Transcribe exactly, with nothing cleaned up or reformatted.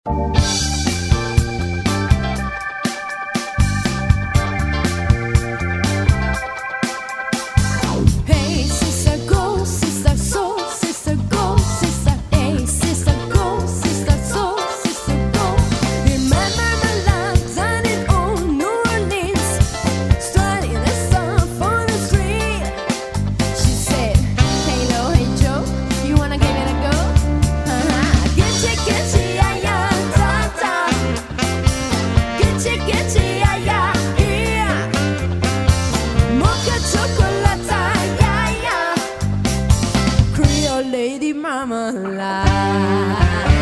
Hey, sister, go, sister, soul, sister, go, sister, hey, sister, go, sister, soul, sister, go. Remember the lights on in old New Orleans, starting a song for the street. She said, hey, lo, hey, Joe, you wanna give it a go? Uh-huh. Getcha, getcha, yeah, yeah, ta, ta. Getcha, getcha, yeah, yeah, yeah. Mocha chocolate, yeah, yeah. Creole lady marmalade.